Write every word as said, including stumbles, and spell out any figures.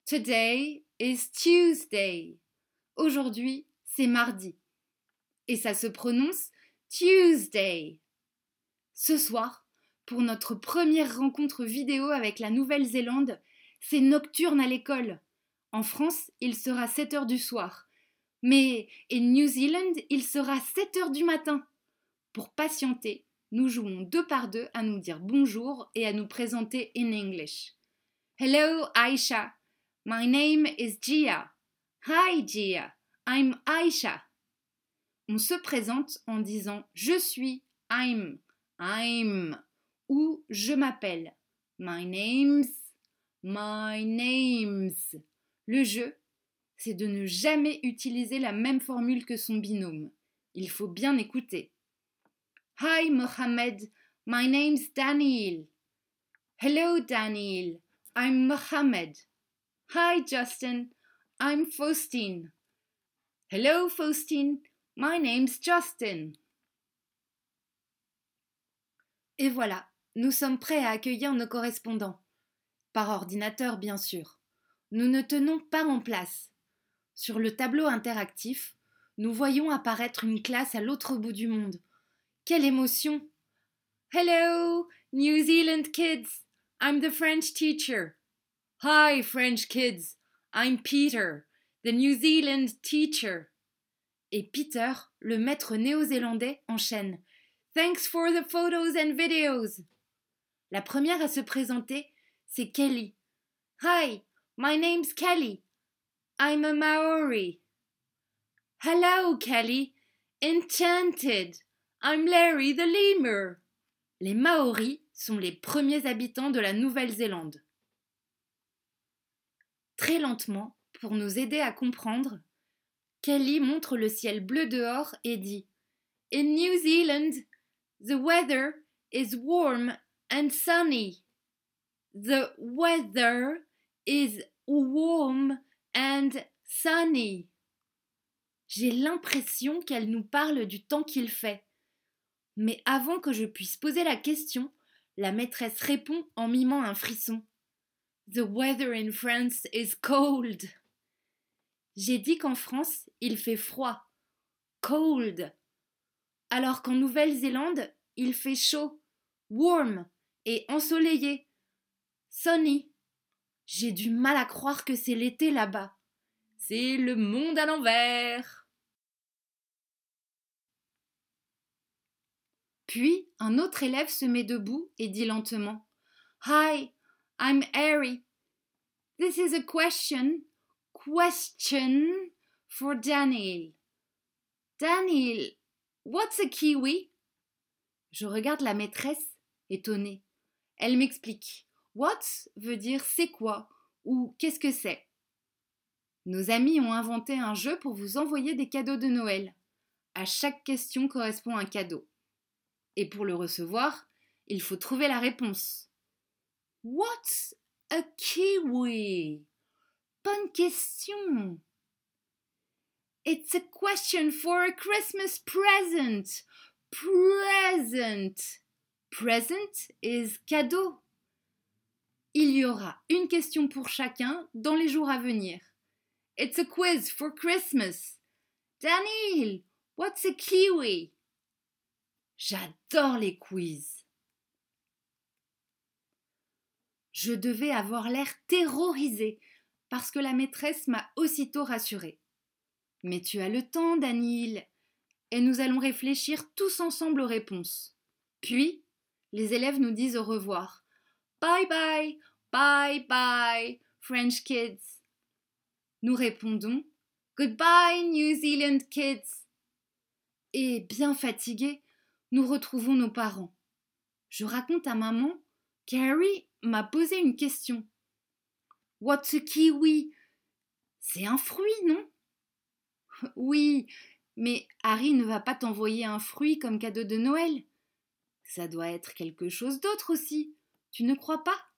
Today is Tuesday. Aujourd'hui, c'est mardi. Et ça se prononce Tuesday. Ce soir, pour notre première rencontre vidéo avec la Nouvelle-Zélande, c'est nocturne à l'école. En France, il sera sept heures du soir. Mais in New Zealand, il sera sept heures du matin. Pour patienter, nous jouons deux par deux à nous dire bonjour et à nous présenter in English. Hello, Aisha. My name is Gia. Hi, Gia. I'm Aisha. On se présente en disant je suis, I'm, I'm, ou je m'appelle, my name's, my name's. Le jeu, c'est de ne jamais utiliser la même formule que son binôme. Il faut bien écouter. Hi Mohammed, my name's Daniel. Hello Daniel, I'm Mohammed. Hi Justin, I'm Faustine. Hello Faustine, my name's Justin. Et voilà, nous sommes prêts à accueillir nos correspondants. Par ordinateur bien sûr. Nous ne tenons pas en place. Sur le tableau interactif, nous voyons apparaître une classe à l'autre bout du monde. Quelle émotion! Hello, New Zealand kids! I'm the French teacher. Hi, French kids! I'm Peter, the New Zealand teacher. Et Peter, le maître néo-zélandais, enchaîne. Thanks for the photos and videos. La première à se présenter, c'est Kelly. Hi, my name's Kelly. I'm a Maori. Hello, Kelly. Enchanted. I'm Larry the lemur. Les Maoris sont les premiers habitants de la Nouvelle-Zélande. Très lentement, pour nous aider à comprendre, Kelly montre le ciel bleu dehors et dit « In New Zealand, the weather is warm and sunny. The weather is warm and sunny. » J'ai l'impression qu'elle nous parle du temps qu'il fait. Mais avant que je puisse poser la question, la maîtresse répond en mimant un frisson. The weather in France is cold. J'ai dit qu'en France, il fait froid. Cold. Alors qu'en Nouvelle-Zélande, il fait chaud. Warm et ensoleillé. Sunny. J'ai du mal à croire que c'est l'été là-bas. C'est le monde à l'envers. Puis, un autre élève se met debout et dit lentement « Hi, I'm Harry. This is a question, question for Daniel. Daniel, what's a kiwi? » Je regarde la maîtresse, étonnée. Elle m'explique « What » veut dire « c'est quoi » ou « qu'est-ce que c'est ?» Nos amis ont inventé un jeu pour vous envoyer des cadeaux de Noël. À chaque question correspond un cadeau. Et pour le recevoir, il faut trouver la réponse. What's a kiwi? Bonne question. It's a question for a Christmas present. Present. Present is cadeau. Il y aura une question pour chacun dans les jours à venir. It's a quiz for Christmas. Daniel, what's a kiwi? J'adore les quiz. Je devais avoir l'air terrorisée parce que la maîtresse m'a aussitôt rassurée. Mais tu as le temps, Daniel, et nous allons réfléchir tous ensemble aux réponses. Puis, les élèves nous disent au revoir. Bye bye, bye bye, French kids. Nous répondons Goodbye, New Zealand kids. Et bien fatigués, nous retrouvons nos parents. Je raconte à maman qu'Harry m'a posé une question. What's a kiwi? C'est un fruit, non? Oui, mais Harry ne va pas t'envoyer un fruit comme cadeau de Noël. Ça doit être quelque chose d'autre aussi, tu ne crois pas?